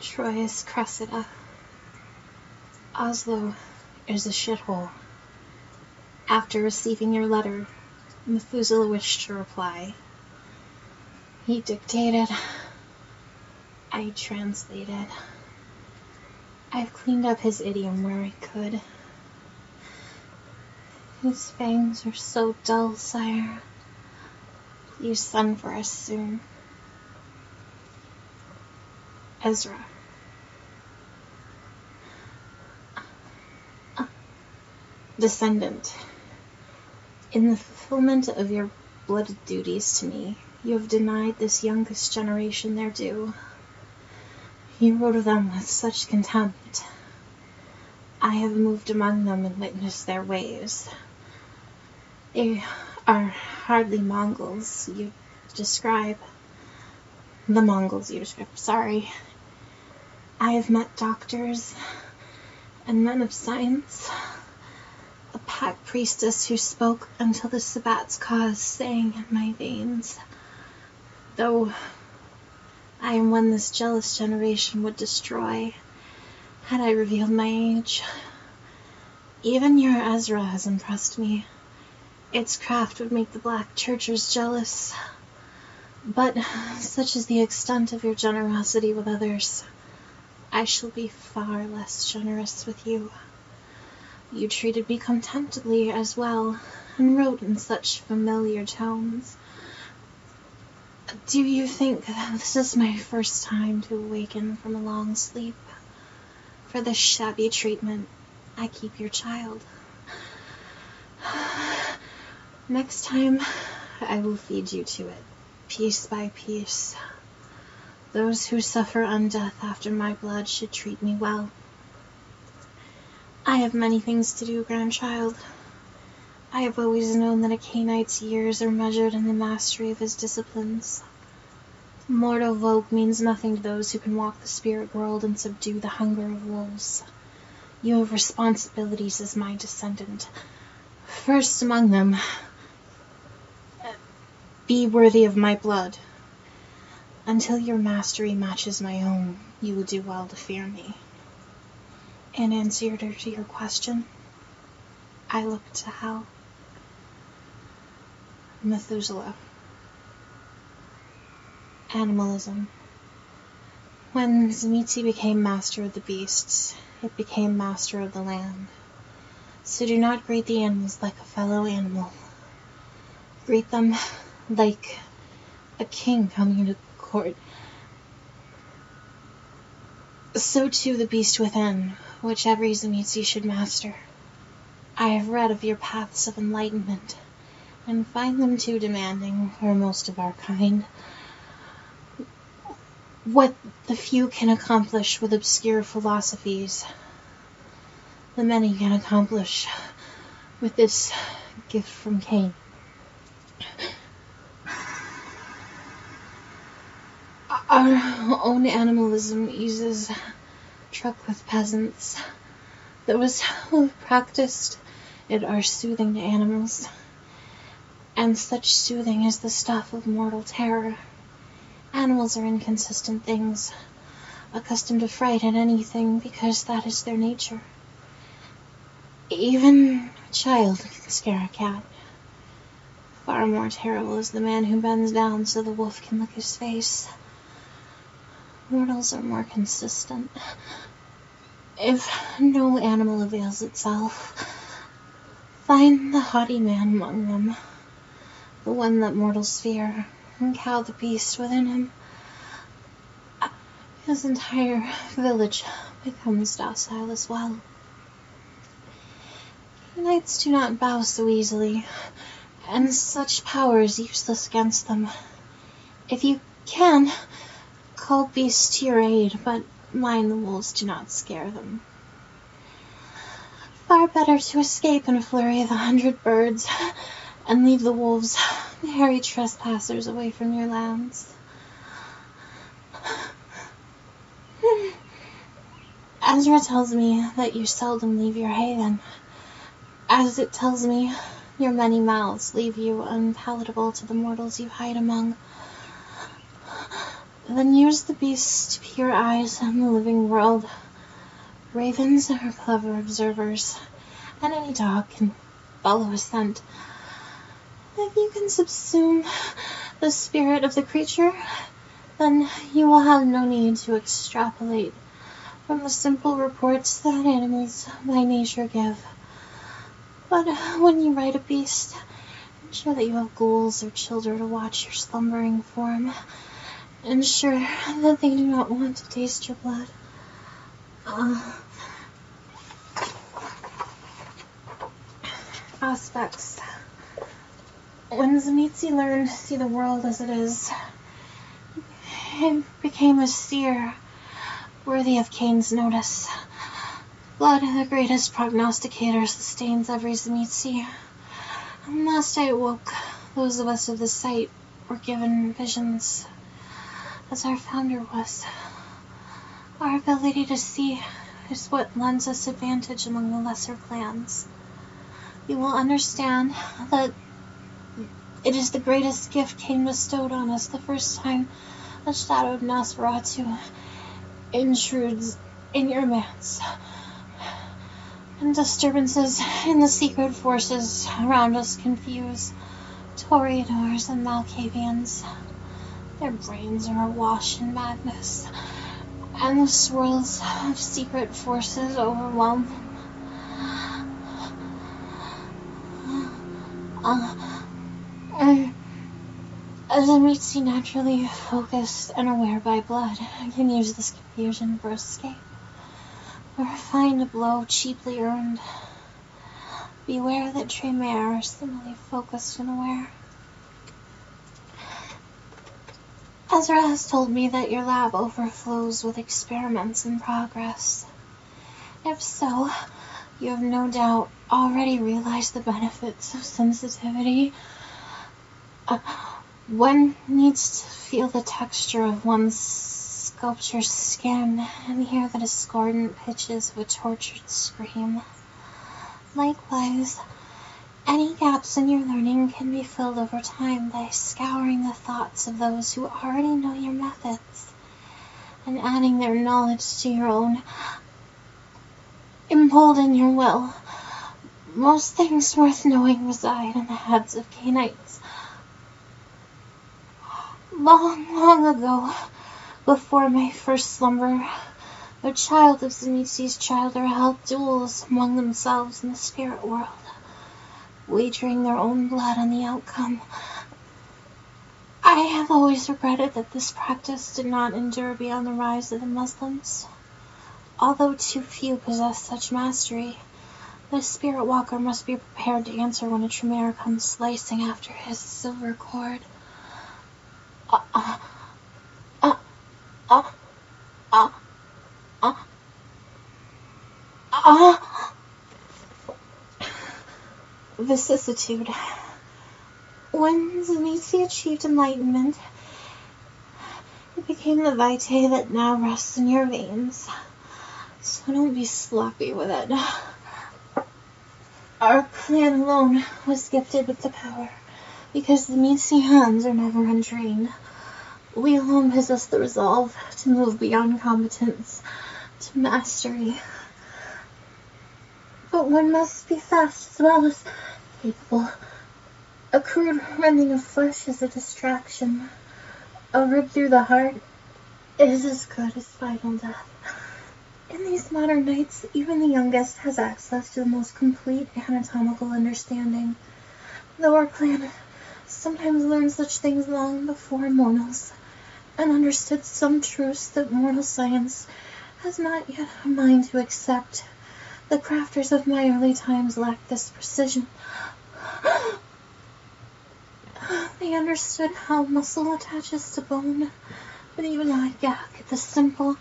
Troyes Cressida. Oslo is a shithole. After receiving your letter, Methuselah wished to reply. He dictated. I translated. I've cleaned up his idiom where I could. His fangs are so dull, sire. Please send for us soon. Ezra. Descendant. In the fulfillment of your blooded duties to me, you have denied this youngest generation their due. You wrote of them with such contempt. I have moved among them and witnessed their ways. They are hardly Mongols you describe. The Mongols you describe, sorry. I have met doctors and men of science. A pack priestess who spoke until the Sabbat's cause sang in my veins. Though I am one this jealous generation would destroy, had I revealed my age. Even your Ezra has impressed me. Its craft would make the Black Churchers jealous. But such is the extent of your generosity with others, I shall be far less generous with you. You treated me contemptibly as well, and wrote in such familiar tones. Do you think that this is my first time to awaken from a long sleep? For this shabby treatment, I keep your child. Next time, I will feed you to it, piece by piece. Those who suffer undeath after my blood should treat me well. I have many things to do, grandchild. I have always known that a Cainite's years are measured in the mastery of his disciplines. Mortal vogue means nothing to those who can walk the spirit world and subdue the hunger of wolves. You have responsibilities as my descendant. First among them, be worthy of my blood. Until your mastery matches my own, you will do well to fear me. In answer to your question, I look to hell. Methuselah. Animalism. When Tzimisce became master of the beasts, it became master of the land. So do not greet the animals like a fellow animal. Greet them like a king coming to court. So too the beast within, which every Tzimisce should master. I have read of your paths of enlightenment, and find them too demanding for most of our kind. What the few can accomplish with obscure philosophies, the many can accomplish with this gift from Cain. Our own animalism uses truck with peasants. Those who have practiced it are soothing to animals, and such soothing is the stuff of mortal terror. Animals are inconsistent things, accustomed to fright at anything because that is their nature. Even a child can scare a cat. Far more terrible is the man who bends down so the wolf can lick his face. Mortals are more consistent. If no animal avails itself, find the haughty man among them, the one that mortals fear, and cow the beast within him. His entire village becomes docile as well. Knights do not bow so easily, and such power is useless against them. If you can, call beasts to your aid, but mind the wolves do not scare them. Far better to escape in a flurry of 100 birds, and leave the wolves, the hairy trespassers, away from your lands. Ezra tells me that you seldom leave your haven, as it tells me your many mouths leave you unpalatable to the mortals you hide among. Then use the beast to be your eyes on the living world. Ravens are clever observers, and any dog can follow a scent. If you can subsume the spirit of the creature, then you will have no need to extrapolate from the simple reports that animals by nature give. But when you ride a beast, ensure that you have ghouls or children to watch your slumbering form. Ensure that they do not want to taste your blood. Aspects. When Tzimisce learned to see the world as it is, he became a seer, worthy of Cain's notice. Blood, the greatest prognosticator, sustains every Tzimisce. And last I awoke, those of us of the sight were given visions, as our founder was. Our ability to see is what lends us advantage among the lesser clans. You will understand that it is the greatest gift Cain bestowed on us the first time a shadowed Nosferatu intrudes in your manse. And disturbances in the secret forces around us confuse Toreadors and Malkavians. Their brains are awash in madness, and the swirls of secret forces overwhelm them. As Tzimisce, naturally focused and aware by blood, can use this confusion for escape, or find a blow cheaply earned. Beware that Tremere are similarly focused and aware. Ezra has told me that your lab overflows with experiments in progress. If so, you have no doubt already realized the benefits of sensitivity. One needs to feel the texture of one's sculpture's skin and hear the discordant pitches of a tortured scream. Likewise, any gaps in your learning can be filled over time by scouring the thoughts of those who already know your methods and adding their knowledge to your own. Embolden your will. Most things worth knowing reside in the heads of Cainites. Long, long ago, before my first slumber, a child of Tzimisce's childer held duels among themselves in the spirit world, wagering their own blood on the outcome. I have always regretted that this practice did not endure beyond the rise of the Muslims. Although too few possess such mastery, the spirit walker must be prepared to answer when a Tremere comes slicing after his silver cord. Vicissitude. When Tzimisce achieved enlightenment, it became the vitae that now rests in your veins. So don't be sloppy with it. Our clan alone was gifted with the power, because the Tzimisce hands are never untrained. We alone possess the resolve to move beyond competence to mastery. But one must be fast as well as capable. A crude rending of flesh is a distraction. A rib through the heart is as good as final death. In these modern nights, even the youngest has access to the most complete anatomical understanding, though our clan sometimes learned such things long before mortals, and understood some truths that mortal science has not yet a mind to accept. The crafters of my early times lacked this precision. They understood how muscle attaches to bone, but even I gawk at the simple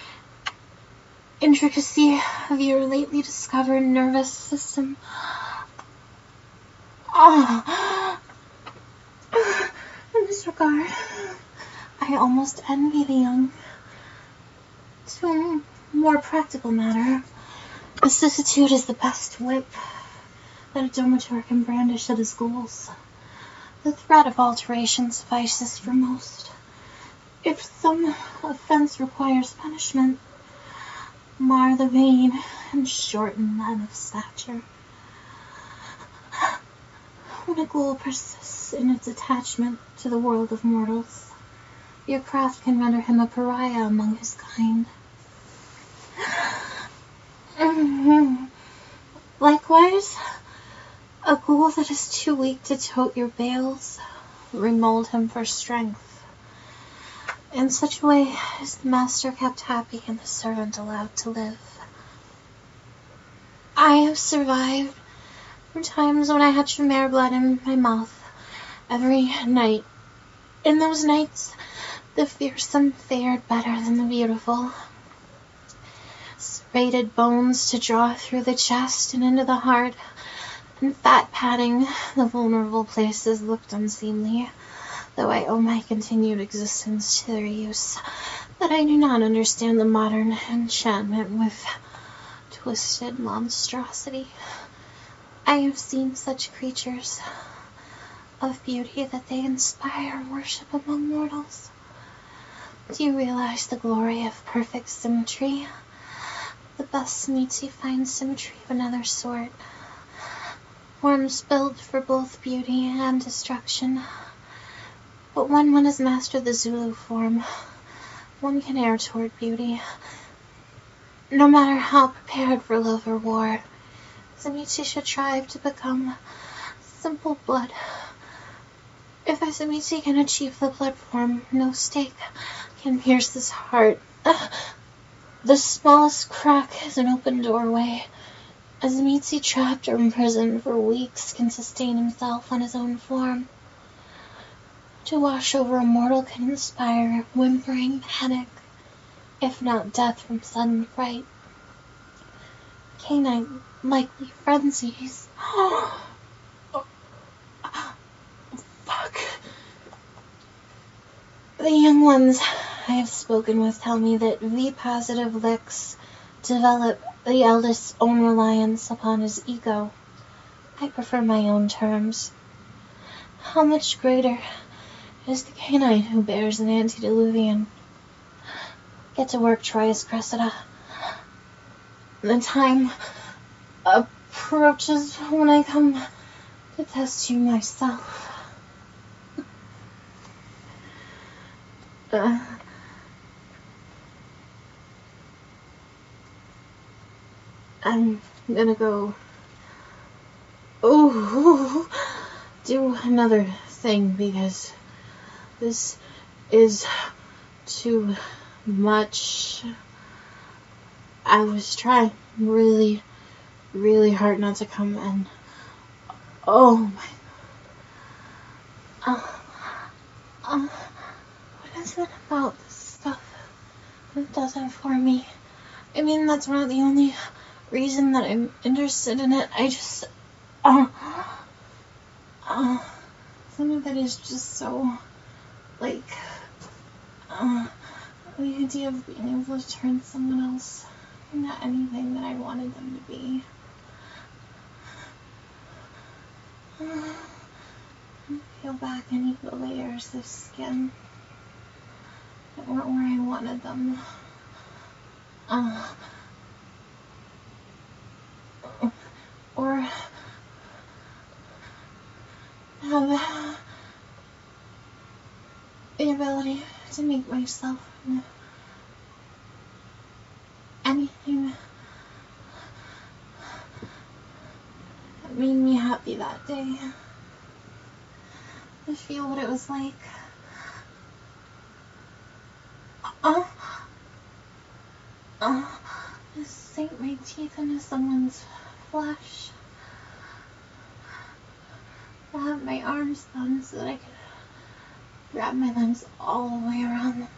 intricacy of your lately discovered nervous system. In this regard, I almost envy the young. To a more practical matter, vicissitude is the best whip that a domator can brandish at his ghouls. The threat of alteration suffices for most. If some offense requires punishment, mar the vein and shorten that of stature. When a ghoul persists in its attachment to the world of mortals, your craft can render him a pariah among his kind. Likewise, a ghoul that is too weak to tote your bales, remold him for strength. In such a way is the master kept happy and the servant allowed to live. I have survived from times when I had Tremere blood in my mouth every night. In those nights, the fearsome fared better than the beautiful. Serrated bones to draw through the chest and into the heart, and fat padding the vulnerable places looked unseemly, though I owe my continued existence to their use. But I do not understand the modern enchantment with twisted monstrosity. I have seen such creatures of beauty that they inspire worship among mortals. Do you realize the glory of perfect symmetry? The best Tzimisce finds symmetry of another sort. Forms built for both beauty and destruction. But when one has mastered the Zulu form, one can err toward beauty. No matter how prepared for love or war, Tzimisce should strive to become simple blood. If a Tzimisce can achieve the blood form, no stake can pierce his heart. The smallest crack is an open doorway. A Tzimisce trapped or imprisoned for weeks can sustain himself on his own form. To wash over a mortal can inspire whimpering panic, if not death from sudden fright. Canine likely frenzies. Fuck. The young ones I have spoken with tell me that V-positive licks develop the eldest's own reliance upon his ego. I prefer my own terms. How much greater is the canine who bears an antediluvian? Get to work, Troyes Cressida. The time approaches when I come to test you myself. I'm gonna go do another thing because this is too much. I was trying really, really hard not to come and oh my what is it about this stuff that does it for me? I mean, that's not the only reason that I'm interested in it. I just some of it is just so like the idea of being able to turn someone else into anything that I wanted them to be. Peel back any of the layers of skin that weren't where I wanted them. Or have the ability to make myself anything that made me happy that day. To feel what it was like. To sink my teeth into someone's flesh. To have my arms done so that I could wrap my limbs all the way around them.